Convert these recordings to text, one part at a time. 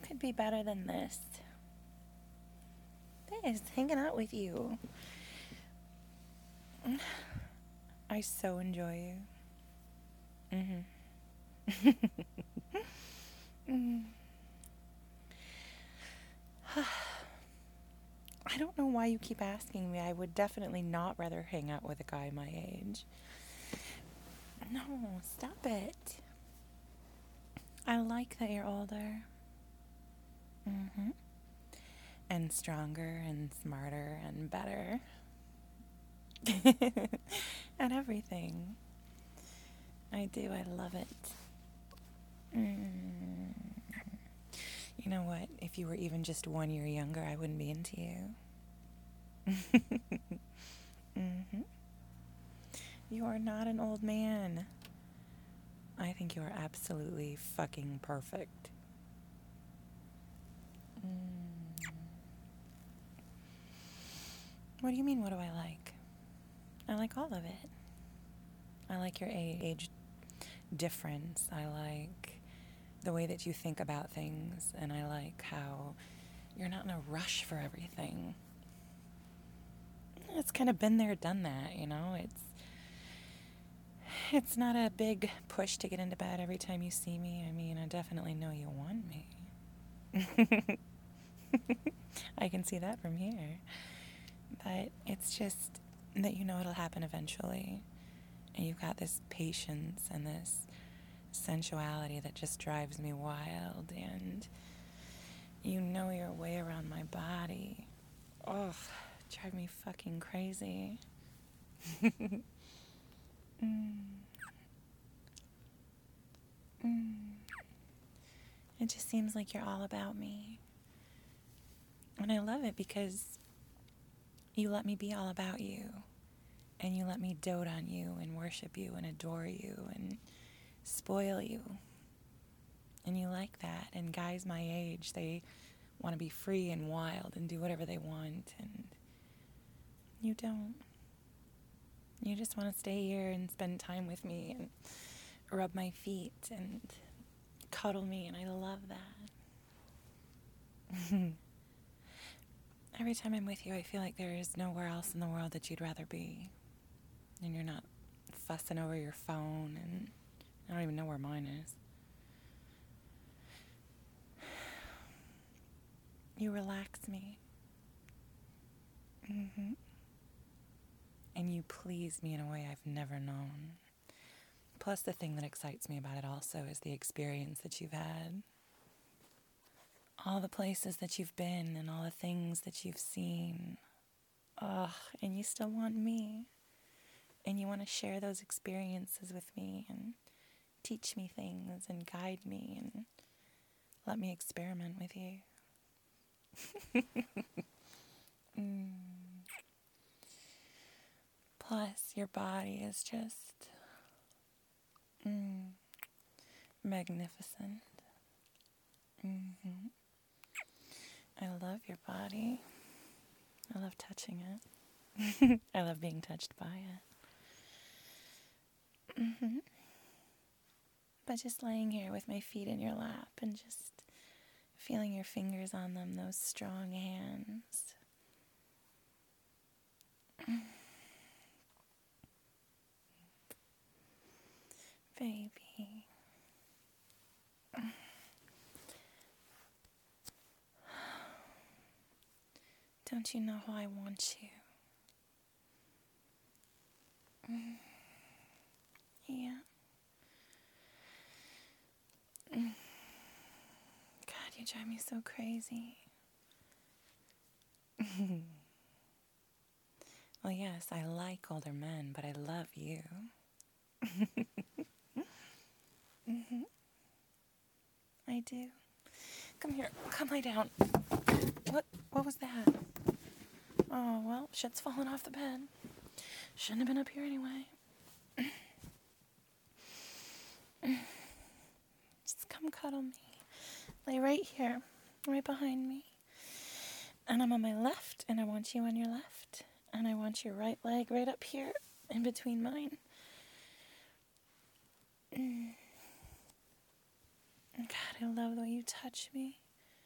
What could be better than this? This, hanging out with you. I so enjoy you. I don't know why you keep asking me. I would definitely not rather hang out with a guy my age. No, stop it. I like that you're older. And stronger and smarter and better. And everything. I do. I love it. You know what? If you were even just 1 year younger, I wouldn't be into you. You are not an old man. I think you are absolutely fucking perfect. What do you mean, what do I like? I like all of it. I like your age difference. I like the way that you think about things, and I like how you're not in a rush for everything. It's kind of been there, done that, you know? It's not a big push to get into bed every time you see me. I mean, I definitely know you want me. I can see that from here. But it's just that you know it'll happen eventually. And you've got this patience and this sensuality that just drives me wild. And you know your way around my body. Ugh, drive me fucking crazy. It just seems like you're all about me. And I love it because you let me be all about you. And you let me dote on you and worship you and adore you and spoil you. And you like that. And guys my age, they want to be free and wild and do whatever they want. And you don't. You just want to stay here and spend time with me and rub my feet and cuddle me. And I love that. Every time I'm with you, I feel like there is nowhere else in the world that you'd rather be. And you're not fussing over your phone, and I don't even know where mine is. You relax me. And you please me in a way I've never known. Plus, the thing that excites me about it also is the experience that you've had. All the places that you've been and all the things that you've seen. Ugh, and you still want me. And you want to share those experiences with me and teach me things and guide me and let me experiment with you. Plus, your body is just magnificent. I love your body. I love touching it. I love being touched by it. But just laying here with my feet in your lap and just feeling your fingers on them, those strong hands. Baby. Don't you know how I want you? Yeah. God, you drive me so crazy. Well, yes, I like older men, but I love you. I do. Come here. Come lay down. What was that? Oh, well, shit's falling off the bed. Shouldn't have been up here anyway. Just come cuddle me. Lay right here, right behind me. And I'm on my left, and I want you on your left. And I want your right leg right up here, in between mine. God, I love the way you touch me.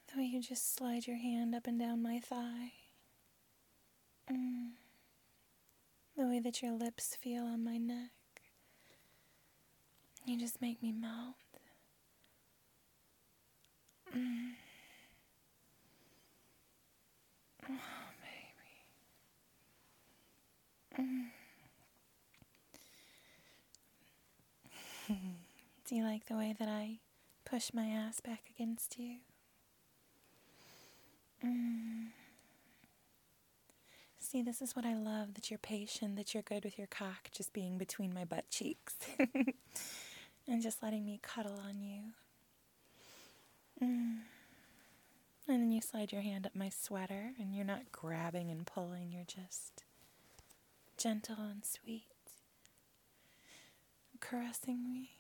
The way you just slide your hand up and down my thigh. The way that your lips feel on my neck. You just make me melt. Oh, baby. Do you like the way that I push my ass back against you? See, this is what I love, that you're patient, that you're good with your cock just being between my butt cheeks. And just letting me cuddle on you. And then you slide your hand up my sweater, and you're not grabbing and pulling, you're just gentle and sweet, caressing me.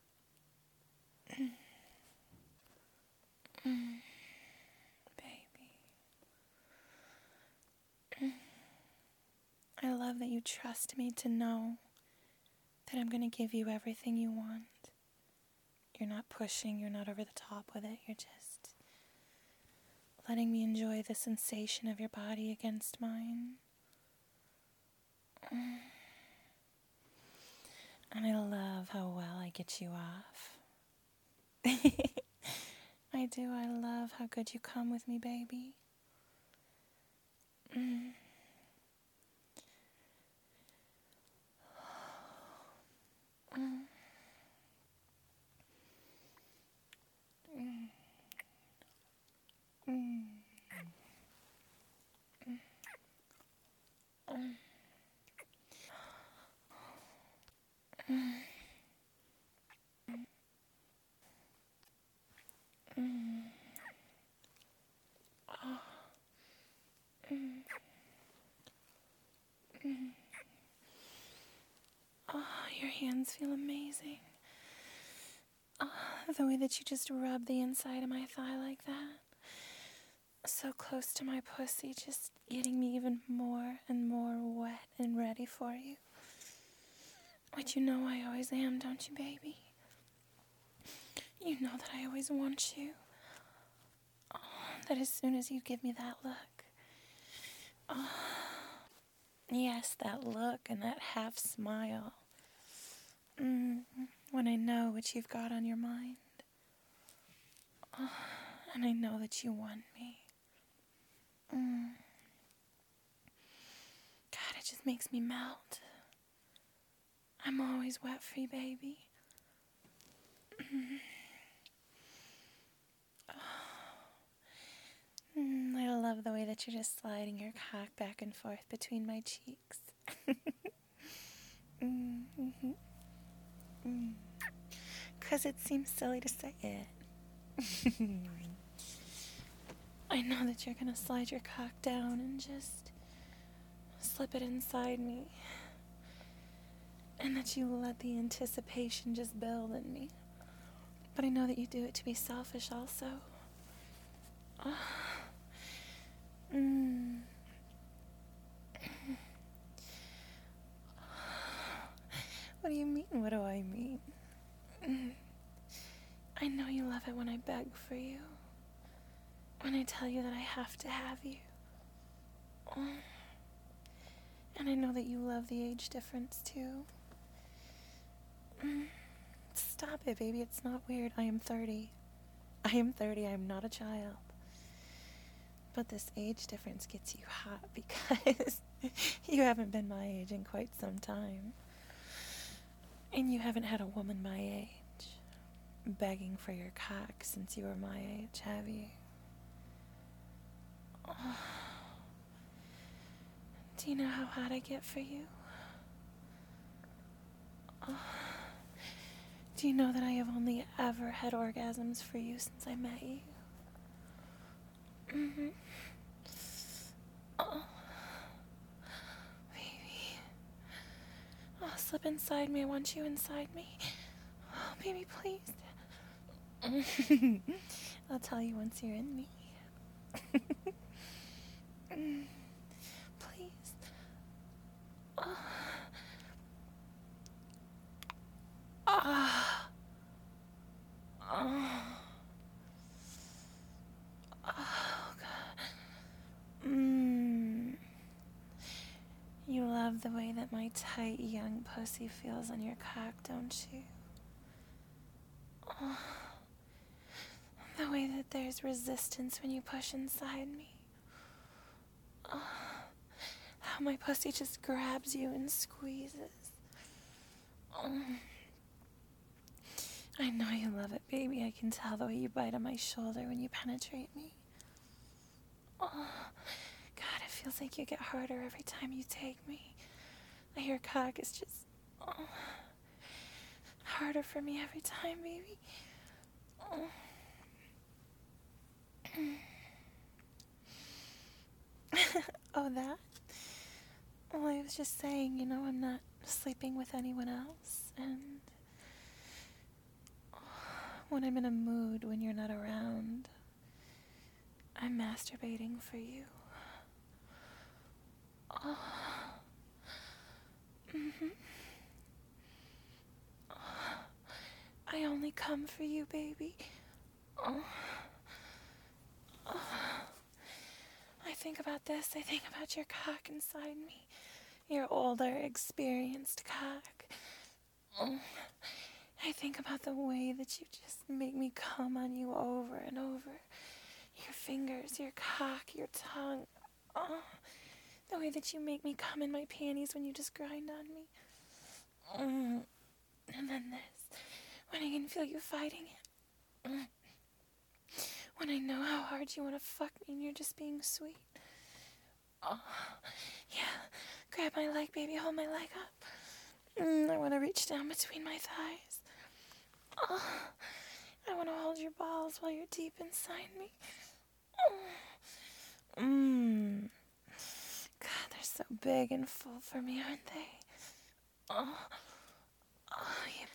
Baby. I love that you trust me to know that I'm going to give you everything you want. You're not pushing, you're not over the top with it, you're just letting me enjoy the sensation of your body against mine. And I love how well I get you off. I do, I love how good you come with me, baby. Oh, your hands feel amazing. Oh, the way that you just rub the inside of my thigh like that. So close to my pussy, just getting me even more and more wet and ready for you. But you know I always am, don't you, baby? You know that I always want you. Oh, that as soon as you give me that look. Oh, yes, that look and that half smile. When I know what you've got on your mind. Oh, and I know that you want me. God, it just makes me melt. I'm always wet for you, baby. I love the way that you're just sliding your cock back and forth between my cheeks. Because it seems silly to say it. I know that you're going to slide your cock down and just slip it inside me. And that you will let the anticipation just build in me. But I know that you do it to be selfish also. What do you mean? What do I mean? I know you love it when I beg for you. When I tell you that I have to have you. And I know that you love the age difference too. Stop it, baby. It's not weird. I am 30. I am 30. I am not a child. But this age difference gets you hot because you haven't been my age in quite some time. And you haven't had a woman my age begging for your cock since you were my age, have you? Oh. Do you know how hot I get for you? Oh. Do you know that I have only ever had orgasms for you since I met you? Oh. Baby. Oh, slip inside me. I want you inside me. Oh, baby, please. I'll tell you once you're in me. Please. Oh. Oh. Oh. pussy feels on your cock, don't you? Oh, the way that there's resistance when you push inside me. Oh, how my pussy just grabs you and squeezes. Oh. I know you love it, baby. I can tell the way you bite on my shoulder when you penetrate me. Oh, God, it feels like you get harder every time you take me. Your cock is just harder for me every time, baby. Oh. Oh, that? Well, I was just saying, I'm not sleeping with anyone else, and when I'm in a mood when you're not around, I'm masturbating for you. Oh. Mm-hmm. I only come for you, baby. Oh. Oh. I think about this. I think about your cock inside me. Your older, experienced cock. Oh. I think about the way that you just make me come on you over and over. Your fingers, your cock, your tongue. Oh. The way that you make me come in my panties when you just grind on me. And then this. When I can feel you fighting it. When I know how hard you want to fuck me and you're just being sweet. Oh, yeah. Grab my leg, baby. Hold my leg up. I want to reach down between my thighs. Oh, I want to hold your balls while you're deep inside me. God, they're so big and full for me, aren't they? Oh, yeah.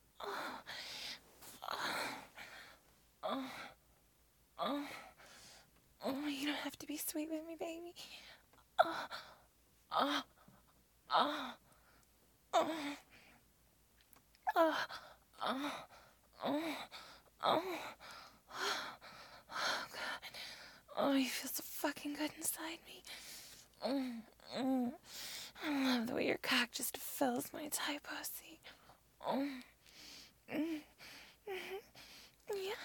You don't have to be sweet with me, baby. Oh, God. Oh, you feel so fucking good inside me. I love the way your cock just fills my tight pussy. Yeah.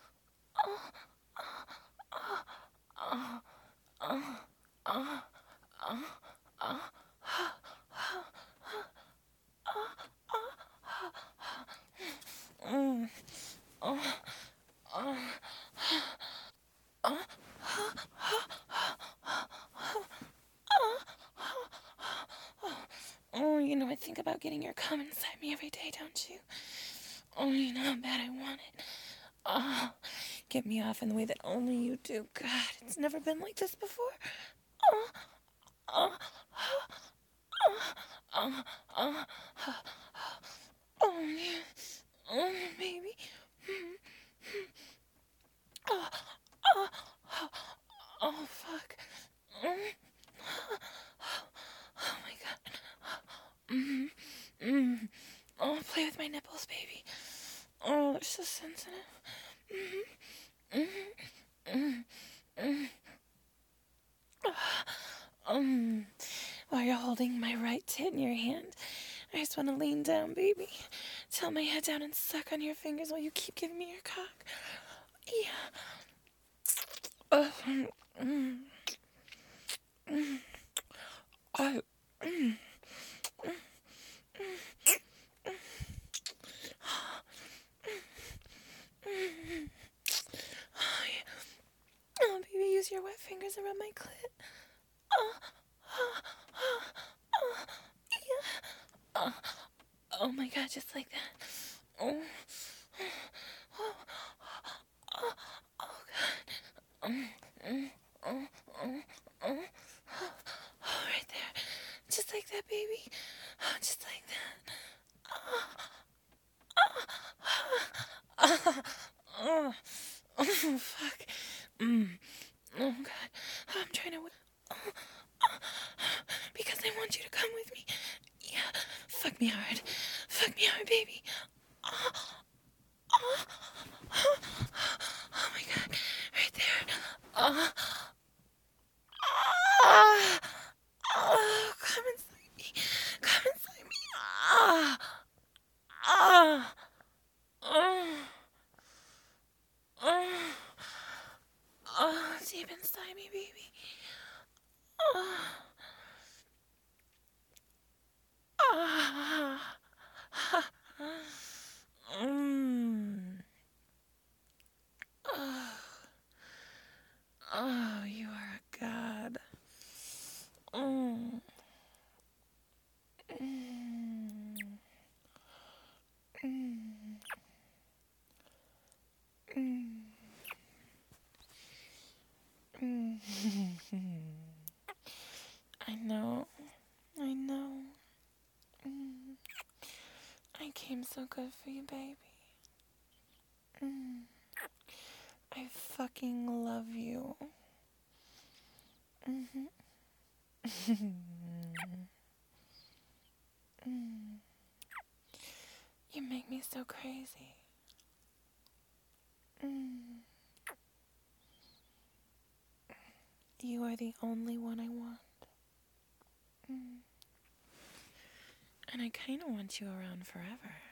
I think about getting your cum inside me every day, don't you? Oh, you know how bad I want it. Oh, get me off in the way that only you do. God, it's never been like this before. Oh, yeah. Oh, baby. Oh, fuck. Oh, my God. Oh, play with my nipples, baby. Oh, they're so sensitive. While you're holding my right tit in your hand, I just want to lean down, baby. Tilt my head down and suck on your fingers while you keep giving me your cock. Yeah. Oh, baby, use your wet fingers and rub my clit. Yeah. Oh my God, just like that. Oh God. Right there. Just like that, baby. Just like that. Oh, fuck. Oh, God. I'm trying to... Because I want you to come with me. Yeah. Fuck me hard. Fuck me hard, baby. Oh my God. Right there. Come inside me. Come inside me. Ah. Ah. Ah. Deep inside me, baby. Ah. Ah. Mm. Oh. Oh, you are a god. Mm. Mm. Mm. Mm. Mm. I know. I know. Mm. I came so good for you, baby. Mm. I fucking love you. Mm-hmm. Mm. You make me so crazy. Mm. You are the only one I want. Mm. And I kind of want you around forever.